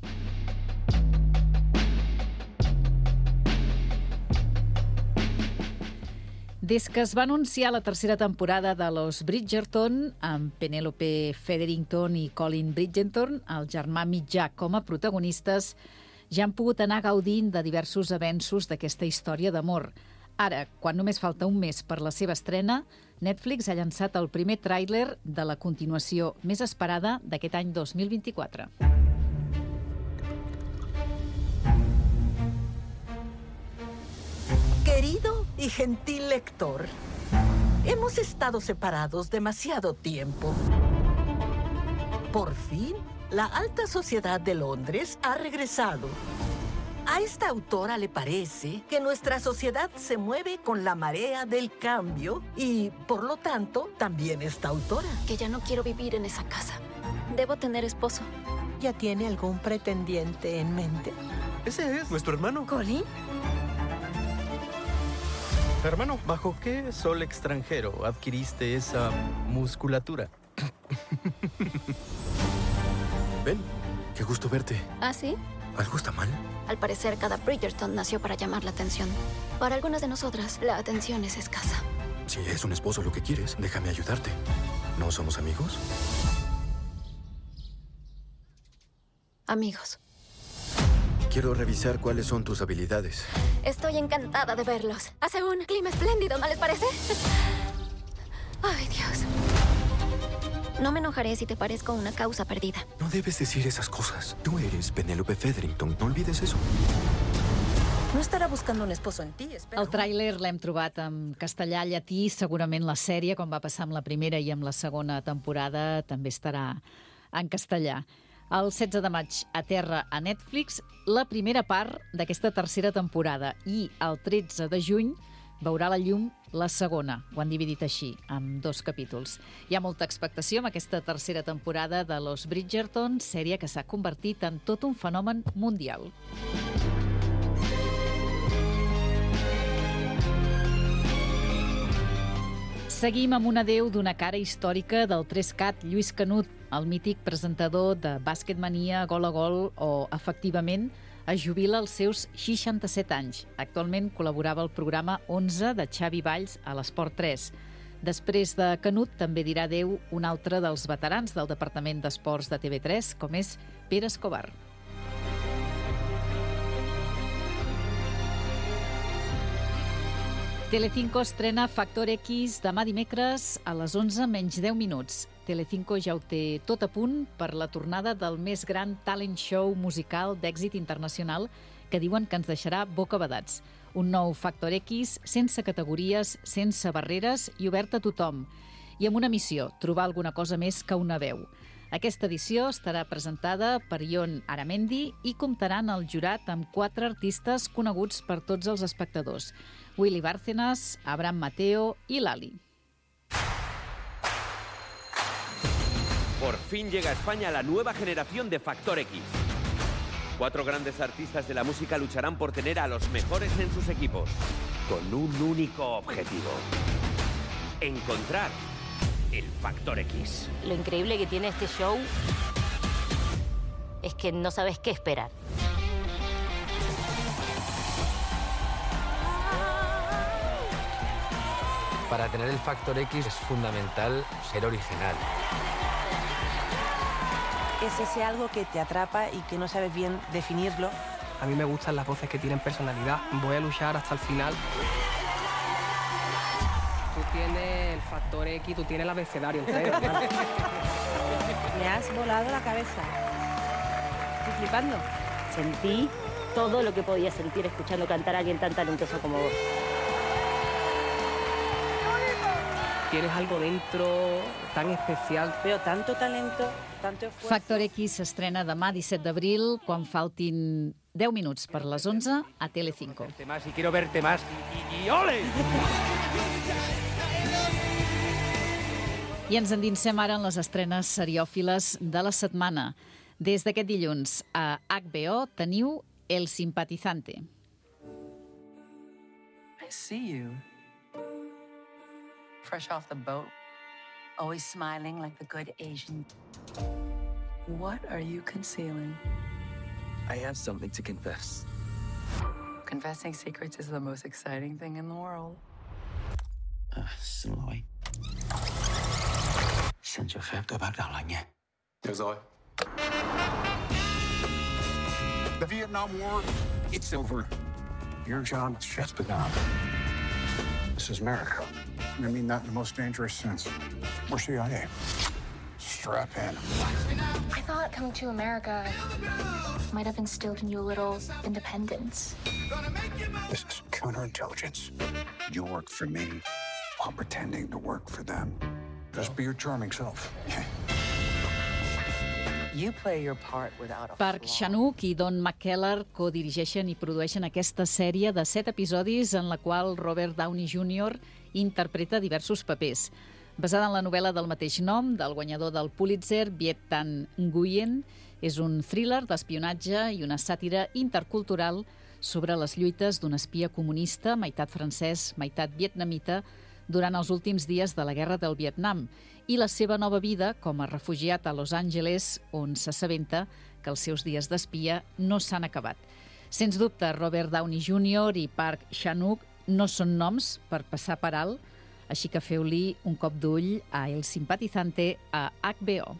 Des que es va anunciar la tercera temporada de Los Bridgerton, amb Penelope Featherington i Colin Bridgerton, el germà mitjà com a protagonistes, ja han pogut anar gaudint de diversos avenços d'aquesta història d'amor. Ara, quan només falta un mes per la seva estrena, Netflix ha llançat el primer tràiler de la continuació més esperada d'aquest any dos mil vint-i-quatre. Querido y gentil lector, hemos estado separados demasiado tiempo. Por fin, la alta sociedad de Londres ha regresado. A esta autora le parece que nuestra sociedad se mueve con la marea del cambio y, por lo tanto, también esta autora. Que ya no quiero vivir en esa casa. Debo tener esposo. ¿Ya tiene algún pretendiente en mente? Ese es nuestro hermano. ¿Colin? Hermano, ¿bajo qué sol extranjero adquiriste esa musculatura? Ven, qué gusto verte. ¿Ah, sí? ¿Algo está mal? Al parecer, cada Bridgerton nació para llamar la atención. Para algunas de nosotras, la atención es escasa. Si es un esposo lo que quieres, déjame ayudarte. ¿No somos amigos? Amigos. Quiero revisar cuáles son tus habilidades. Estoy encantada de verlos. Hace un clima espléndido, ¿no les parece? Ay, Dios. No me enojaré si te parezco una causa perdida. No debes decir esas cosas. Tú eres Penelope Featherington. No olvides eso. No estarà buscant un esposo en ti, espero. El tràiler l'hem trobat en castellà, llatí. Segurament la sèrie, com va passar amb la primera i amb la segona temporada, també estarà en castellà. El setze de maig aterra a Netflix la primera part d'aquesta tercera temporada i el tretze de juny veurà la llum la segona. Ho han dividit així, amb dos capítols. Hi ha molta expectació amb aquesta tercera temporada de Los Bridgerton, sèrie que s'ha convertit en tot un fenomen mundial. Seguim amb un adeu d'una cara històrica del tres cat Lluís Canut, el mític presentador de Basketmania, Gol a Gol o Efectivament, es jubila als seus seixanta-set anys. Actualment col·laborava al programa onze de Xavi Valls a l'Esport tres. Després de Canut també dirà adeu un altre dels veterans del Departament d'Esports de T V tres, com és Pere Escobar. Telecinco estrena Factor X demà dimecres a les onze menys deu minuts. Telecinco ja ho té tot a punt per la tornada del més gran talent show musical d'èxit internacional que diuen que ens deixarà bocabadats. Un nou Factor X sense categories, sense barreres i obert a tothom. I amb una missió, trobar alguna cosa més que una veu. Aquesta edició estarà presentada per Ion Aramendi i comptaran el jurat amb quatre artistes coneguts per tots els espectadors: Willy Bárcenas, Abraham Mateo i Lali. Por fin llega a España la nueva generación de Factor X. Cuatro grandes artistas de la música lucharán por tener a los mejores en sus equipos, con un único objetivo: encontrar el Factor X. Lo increíble que tiene este show es que no sabes qué esperar. Para tener el Factor X es fundamental ser original. Es ese algo que te atrapa y que no sabes bien definirlo. A mí me gustan las voces que tienen personalidad. Voy a luchar hasta el final. Tú tienes el Factor X, tú tienes el abecedario entero. Me has volado la cabeza. Estoy flipando. Sentí todo lo que podía sentir escuchando cantar a alguien tan talentoso como vos. Tienes algo dentro tan especial. Veo tanto talento, tanto esfuerzo. Factor X s'estrena demà, disset d'abril, quan faltin deu minuts per les onze a Telecinco. Verte más y quiero verte más y, y, y ¡ole! I ens endinsem ara en les estrenes seriòfiles de la setmana. Des d'aquest dilluns a H B O teniu El Simpatizante. I see you. Fresh off the boat, always smiling like the good Asian. What are you concealing? I have something to confess. Confessing secrets is the most exciting thing in the world. À, xin lỗi. Xin cho phép tôi bắt đầu lại nha. Được rồi. The Vietnam War, it's over. Your job has just begun. This is America. I mean that in the most dangerous sense. We're C I A. Strap in. I thought coming to America might have instilled in you a little independence. This is counterintelligence. You work for me while pretending to work for them. Just be your charming self. You play your part without a Park Chan-wook i Don McKellar codirigeixen i produeixen aquesta sèrie de set episodis en la qual Robert Downey júnior interpreta diversos papers. Basada en la novel·la del mateix nom, del guanyador del Pulitzer, Viet Thanh Nguyen, és un thriller d'espionatge i una sàtira intercultural sobre les lluites d'un espia comunista, meitat francès, meitat vietnamita, durant els últims dies de la Guerra del Vietnam i la seva nova vida com a refugiat a Los Angeles, on s'assabenta que els seus dies d'espia no s'han acabat. Sens dubte, Robert Downey júnior i Park Chan-wook no són noms per passar per alt, així que feu-li un cop d'ull a El Simpatizante a H B O.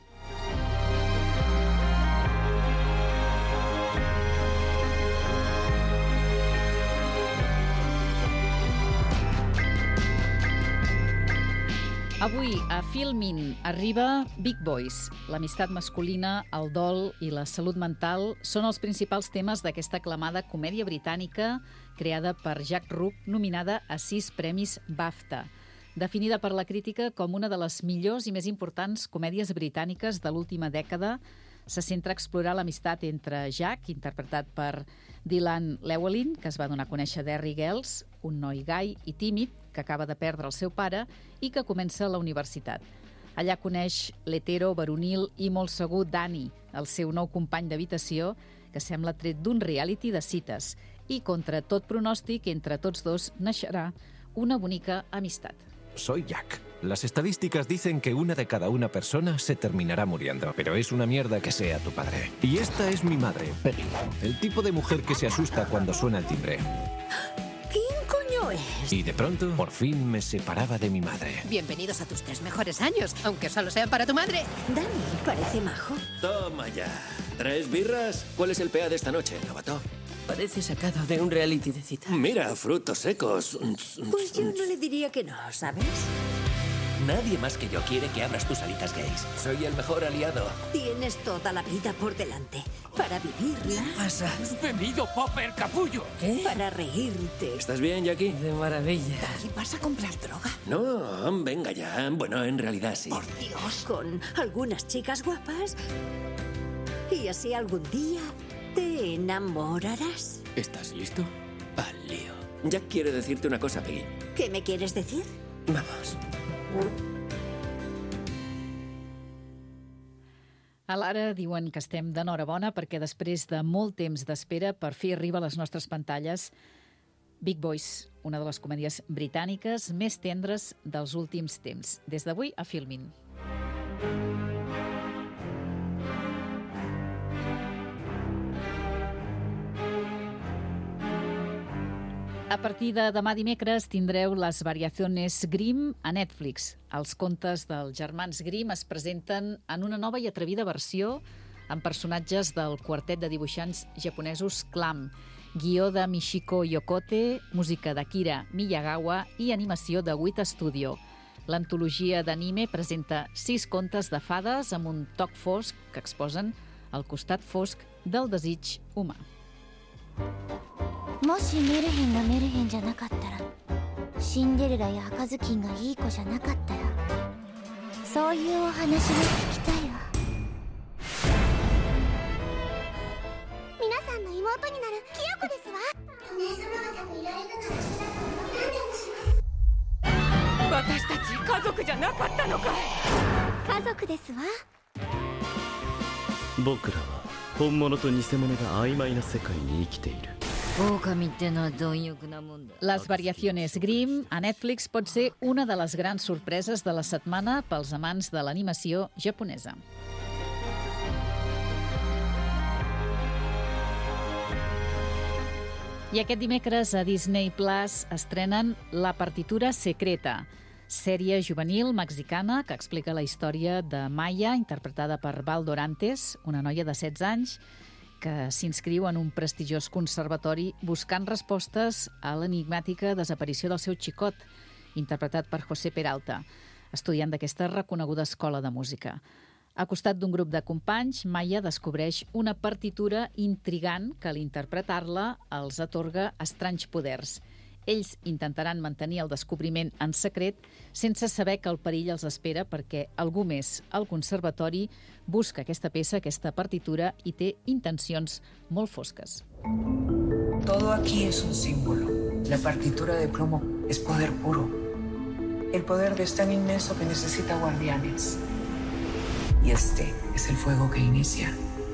Avui, a Filmin, arriba Big Boys. L'amistat masculina, el dol i la salut mental són els principals temes d'aquesta aclamada comèdia britànica creada per Jack Ruck, nominada a sis premis BAFTA. Definida per la crítica com una de les millors i més importants comèdies britàniques de l'última dècada, se centra a explorar l'amistat entre Jack, interpretat per Dylan Llewellyn, que es va donar a conèixer a Derry Girls, un noi gai i tímid que acaba de perdre el seu pare i que comença a la universitat. Allà coneix l'hetero, varonil i molt segur Danny, el seu nou company d'habitació, que sembla tret d'un reality de cites. I contra tot pronòstic, entre tots dos naixerà una bonica amistat. Soy Jack. Las estadísticas dicen que una de cada una persona se terminará muriendo, pero es una mierda que sea tu padre. Y esta es mi madre, Peggy, el tipo de mujer que se asusta cuando suena el timbre. ¿Quién coño es? Y de pronto, por fin me separaba de mi madre. Bienvenidos a tus tres mejores años, aunque solo sean para tu madre. Dani, parece majo. Toma ya. ¿Tres birras? ¿Cuál es el P A de esta noche, novato? Parece sacado de un reality de citas. Mira, frutos secos. Pues yo no le diría que no, ¿sabes? Nadie más que yo quiere que abras tus alitas gays. Soy el mejor aliado. Tienes toda la vida por delante. Para vivirla. ¿Qué pasa? ¿Has bebido popper, capullo? ¿Qué? Para reírte. ¿Estás bien, Jackie? De maravilla. ¿Y vas a comprar droga? No, venga ya. Bueno, en realidad sí. Por Dios, con algunas chicas guapas. Y así algún día te enamorarás. ¿Estás listo? Al lío. Jack quiere decirte una cosa, Peggy. ¿Qué me quieres decir? decir? Vamos. 「 Vamos. 「 Vamos. 「 Vamos. 」 「 Vamos. 「 Vamos. A l'Ara diuen que estem d'enhorabona perquè després de molt temps d'espera per fi arriba a les nostres pantalles Big Boys, una de les comèdies britàniques més tendres dels últims temps. Des d'avui a Filmin. A partir de demà dimecres tindreu les Variaciones Grimm a Netflix. Els contes dels germans Grimm es presenten en una nova i atrevida versió amb personatges del quartet de dibuixants japonesos Clam, guió de Michiko Yokote, música d'Akira Miyagawa i animació de Wit Studio. L'antologia d'anime presenta sis contes de fades amb un toc fosc que exposen el costat fosc del desig humà. もしメルヘンがメルヘンじゃなかったら、シンデレラや赤ずきんがいい子じゃなかったら、そういうお話が聞きたいわ。皆さんの妹になるキヨコですわ。お姉様方といられるなら何でもします。私たち家族じゃなかったのかい。家族ですわ。 僕らは本物と偽物が曖昧な世界に生きている。 Les Variaciones Grimm a Netflix pot ser una de les grans sorpreses de la setmana pels amants de l'animació japonesa. I aquest dimecres a Disney Plus estrenen La partitura secreta, sèrie juvenil mexicana que explica la història de Maya, interpretada per Val Dorantes, una noia de setze anys, que s'inscriu en un prestigiós conservatori buscant respostes a l'enigmàtica desaparició del seu xicot, interpretat per José Peralta, estudiant d'aquesta reconeguda escola de música. A costat d'un grup de companys, Maya descobreix una partitura intrigant que, a l'interpretar-la, els atorga estranys poders. Ells intentaran mantenir el descobriment en secret sense saber que el perill els espera perquè algú més al conservatori busca aquesta peça, aquesta partitura, i té intencions molt fosques. Todo aquí es un símbolo. La partitura de plomo es poder puro. El poder es tan inmenso que necesita guardianes. Y este es el fuego que inicia.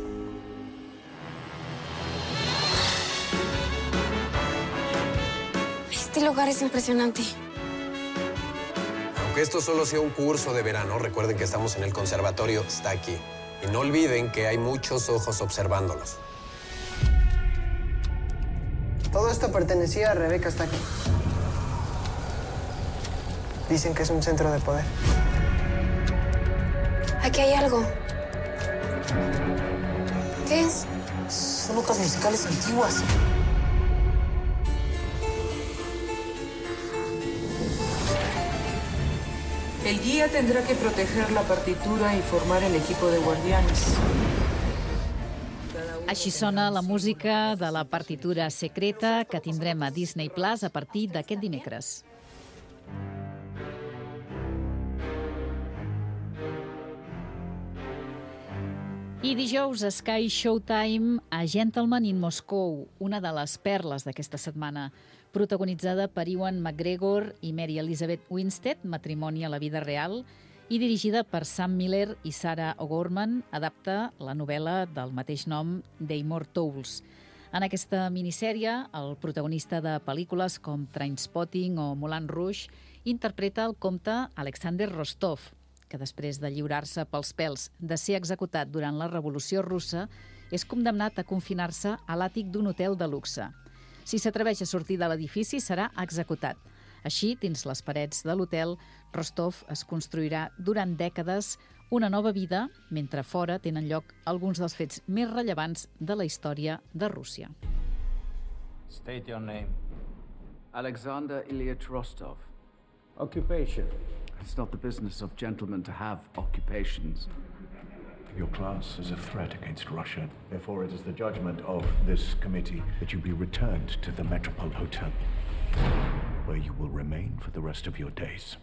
Este lugar es impresionante. Aunque esto solo sea un curso de verano, recuerden que estamos en el conservatorio, está aquí. Y no olviden que hay muchos ojos observándolos. Todo esto pertenecía a Rebeca Staki. Dicen que es un centro de poder. Aquí hay algo. ¿Qué es? Son notas musicales antiguas. El guía tendrá que proteger la partitura y formar el equipo de guardianes. Així sona la música de la partitura secreta que tindrem a Disney Plus a partir d'aquest dimecres. I dijous, Sky Showtime a Gentleman in Moscow, una de les perles d'aquesta setmana, protagonitzada per Ewan McGregor i Mary Elizabeth Winstead, matrimoni a la vida real, i dirigida per Sam Miller i Sarah O'Gorman, adapta la novel·la del mateix nom d'Amor Towles. En aquesta minissèrie, el protagonista de pel·lícules com Trainspotting o Moulin Rouge interpreta el comte Alexander Rostov, que després de lliurar-se pels pèls de ser executat durant la Revolució Russa, és condemnat a confinar-se a l'àtic d'un hotel de luxe. Si s'atreveix a sortir de l'edifici, serà executat. Així, dins les parets de l'hotel, Rostov es construirà durant dècades una nova vida, mentre fora tenen lloc alguns dels fets més rellevants de la història de Rússia. State your name. Alexander Ilyich Rostov. Occupation. It's not the business of gentlemen to have occupations. Your class is a threat against Russia. Therefore, it is the judgment of this committee that you be returned to the Metropole Hotel, where you will remain for the rest of your days.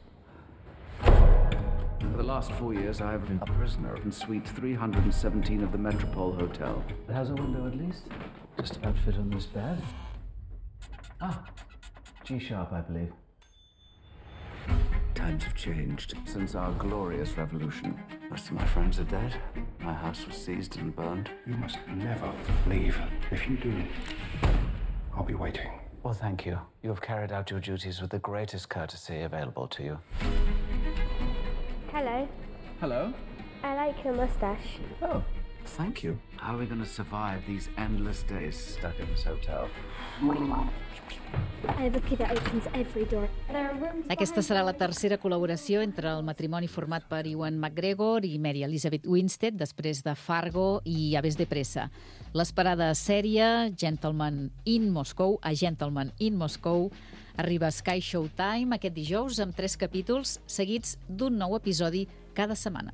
For the last four years, I have been a prisoner in Suite three hundred seventeen of the Metropole Hotel. It has a window at least. Just about fit on this bed. Ah, G-sharp, I believe. Times have changed since our glorious revolution. Most of my friends are dead. My house was seized and burned. You must never leave. If you do, I'll be waiting. Well, thank you. You have carried out your duties with the greatest courtesy available to you. Hello. Hello. I like your mustache. Oh, thank you. How are we going to survive these endless days stuck in this hotel? I have a key that opens every door. There are rooms. Aquesta serà la tercera col·laboració entre el matrimoni format per Ewan McGregor i Mary Elizabeth Winstead després de Fargo i Aves de Pressa. L'esperada sèrie Gentleman in Moscow, a Gentleman in Moscow, arriba a Sky Showtime aquest dijous amb tres capítols seguits d'un nou episodi cada setmana.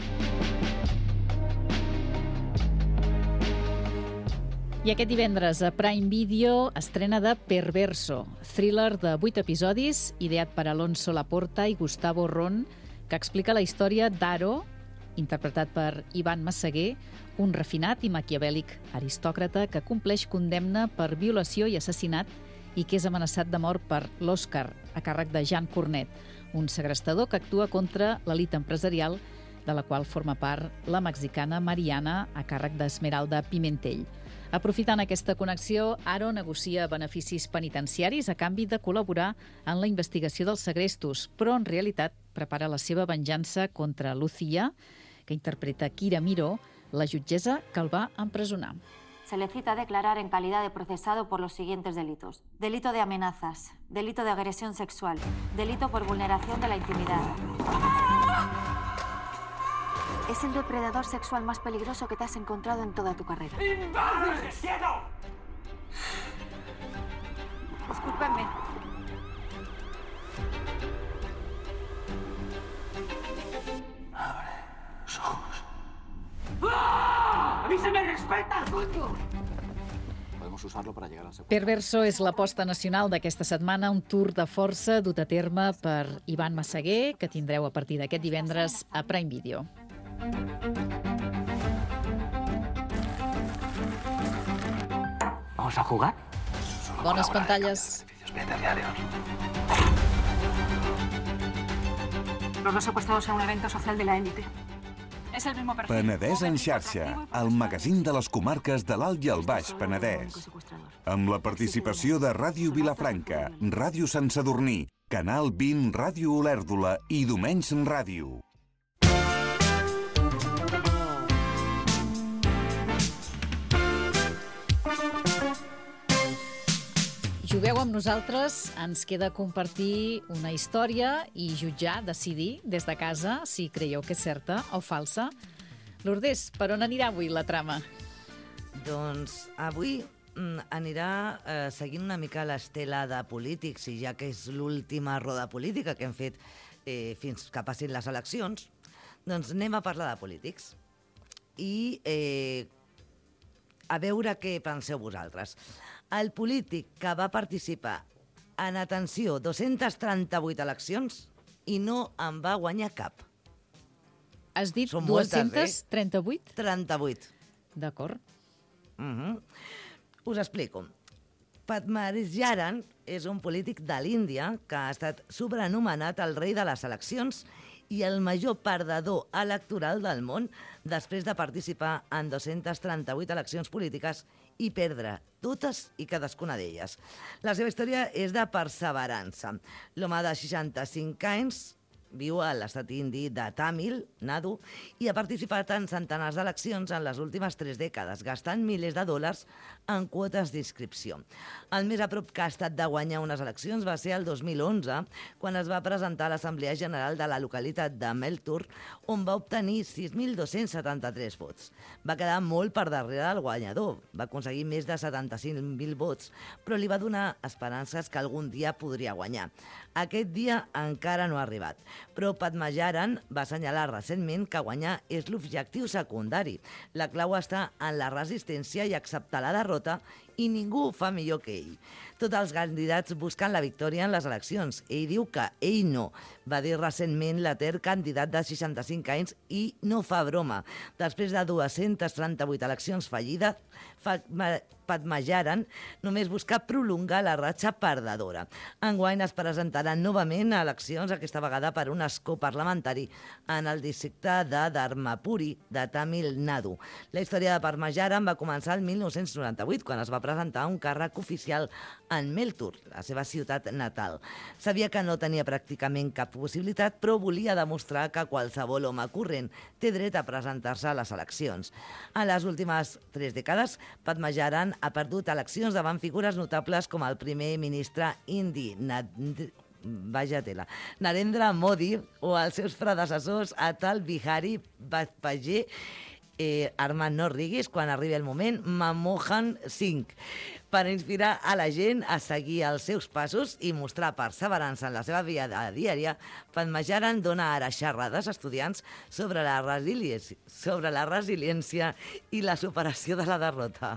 I aquest divendres a Prime Video estrena de Perverso, thriller de vuit episodis ideat per Alonso Laporta i Gustavo Ron, que explica la història d'Aro, interpretat per Ivan Massaguer, un refinat i maquiavèlic aristòcrata que compleix condemna per violació i assassinat i que és amenaçat de mort per l'Oscar, a càrrec de Jean Cornet, un segrestador que actua contra l'elit empresarial, de la qual forma part la mexicana Mariana, a càrrec d'Esmeralda Pimentell. Aprofitant aquesta connexió, Aro negocia beneficis penitenciaris a canvi de col·laborar en la investigació dels segrestos, però en realitat prepara la seva venjança contra Lucía, que interpreta Kira Miró, la jutgessa que el va empresonar. Se le cita a declarar en calidad de procesado por los siguientes delitos. Delito de amenazas, delito de agresión sexual, delito por vulneración de la intimidad. Es el depredador sexual más peligroso que te has encontrado en toda tu carrera. ¡Imbéciles! ¡Quieto! Discúlpenme. Abre los ojos. ¡Ah! ¡A mí se me respeta, coño! Podemos usarlo para llegar al segundo. Perverso és l'aposta nacional d'aquesta setmana, un tour de força dut a terme per Ivan Massaguer, que tindreu a partir d'aquest divendres a Prime Video. ¿Vamos a jugar? Bones pantalles. Los dos secuestrados en un evento social de la élite. És el mismo perfil. Penedès en xarxa, el magazín de les comarques de l'Alt i el Baix Penedès. Amb la participació de Ràdio Vilafranca, Ràdio Sant Sadurní, Canal vint, Ràdio Olèrdola i Domenys Ràdio. Jugueu amb nosaltres, ens queda compartir una història i jutjar, decidir des de casa si creieu que és certa o falsa. Lourdes, per on anirà avui la trama? Doncs avui mm, anirà eh, seguint una mica l'estela de polítics, i ja que és l'última roda política que hem fet eh, fins que passin les eleccions, doncs anem a parlar de polítics. I eh, a veure què penseu vosaltres. El polític que va participar en, atenció, dos-centes trenta-vuit eleccions i no en va guanyar cap. Has dit Són dos-centes moltes, trenta-vuit? eh? trenta-vuit. D'acord. Uh-huh. Us explico. Padmanabhijayan és un polític de l'Índia que ha estat sobrenomenat el rei de les eleccions i el major perdedor electoral del món després de participar en dos-centes trenta-vuit eleccions polítiques i perdre totes i cadascuna d'elles. La seva història és de perseverança. L'home de seixanta-cinc anys viu a l'estat indi de Tamil Nadu i ha participat en centenars d'eleccions en les últimes tres dècades, gastant milers de dòlars en quotes d'inscripció. El més a prop que ha estat de guanyar unes eleccions va ser el dos mil onze, quan es va presentar a l'Assemblea General de la localitat de Meltur, on va obtenir sis mil dos-cents setanta-tres vots. Va quedar molt per darrere del guanyador, va aconseguir més de setanta-cinc mil vots, però li va donar esperances que algun dia podria guanyar. Aquest dia encara no ha arribat, però Padmanabhijayan va assenyalar recentment que guanyar és l'objectiu secundari. La clau està en la resistència i acceptar la derrota, i ningú ho fa millor que ell. Tots els candidats busquen la victòria en les eleccions. Ell diu que ell no. Va dir recentment l'Ater, candidat de seixanta-cinc anys, i no fa broma. Després de dos-centes trenta-vuit eleccions fallides, Padmajaran només busca prolongar la ratxa perdedora. Enguany es presentaran novament a eleccions, aquesta vegada per un escó parlamentari en el districte de Dharmapuri, de Tamil Nadu. La història de Padmajaran va començar el mil nou-cents noranta-vuit, quan es va presentar un càrrec oficial en Meltur, la seva ciutat natal. Sabia que no tenia pràcticament cap possibilitat, però volia demostrar que qualsevol home corrent té dret a presentar-se a les eleccions. En les últimes tres dècades, Padmajaran ha perdut eleccions davant figures notables com el primer ministre indi, Vaja tela. Narendra Modi o els seus predecessors Atal Bihari Vajpayee, eh, Armando Ríguez, quan arribi el moment, Manmohan Singh, per inspirar a la gent a seguir els seus passos i mostrar perseverança en la seva vida diària. Padmajaran dona ara xerrades a estudiants sobre la resiliència, sobre la resiliència i la superació de la derrota.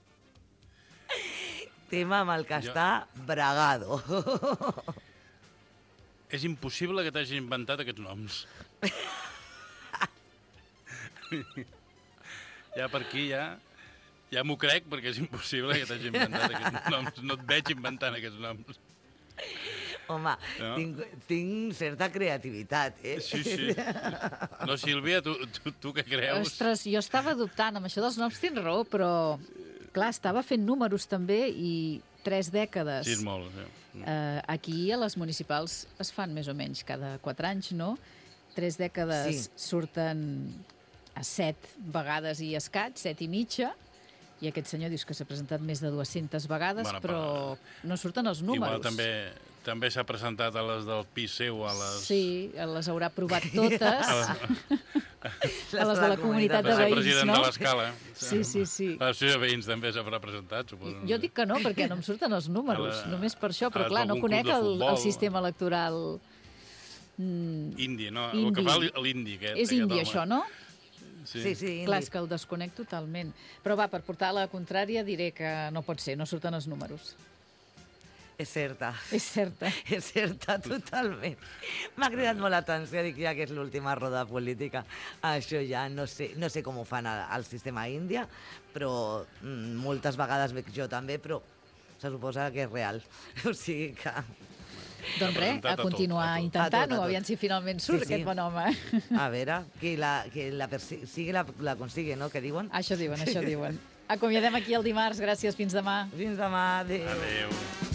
Tema amb el que jo... està bregado. És impossible que t'hagi inventat aquests noms. Ja per aquí, ja... Ja m'ho crec, perquè és impossible que t'hagi inventat aquests noms. No et veig inventant aquests noms. Home, no? tinc, tinc certa creativitat, eh? Sí, sí. No, Sílvia, tu, tu, tu què creus? Ostres, jo estava dubtant, amb això dels noms tens raó, però, clar, estava fent números també i tres dècades. Sí, és molt, sí. Eh, aquí a les municipals es fan més o menys cada quatre anys, no? Tres dècades sí. Surten a set vegades i escaig, set i mitja, i aquest senyor dius que s'ha presentat més de dues-centes vegades, bueno, però, però no surten els números. Igual també, també s'ha presentat a les del pis seu, a les... Sí, les haurà provat totes. A les, a les de la comunitat de veïns, no? Va ser president de l'Escala. Sí, sí, sí. L'associació de veïns també s'haurà presentat, suposo. Jo dic que no, perquè no em surten els números, la, només per això, però clar, no conec el, el sistema electoral... Mm, indi, no? Indi. El que fa l'indi, aquest. És indi, home. Això, no? Sí, sí, sí. Clar, és que el desconec totalment. Però va, per portar la contrària diré que no pot ser, no surten els números. És certa. És certa. És certa, totalment. M'ha cridat molt l'atenció, dic ja que és l'última roda política. Això ja no sé, no sé com ho fan al sistema índia, però mm, moltes vegades veig jo també, però se suposa que és real. O sigui que... Doncs res, a continuar intentant-ho, aviam si finalment surt sí, sí. Aquest bon home. A veure, que la, que la sigui la, la consigue, no?, que diuen? Això diuen, això diuen. Acomiadem aquí el dimarts, gràcies, fins demà. Fins demà, adéu. Adéu.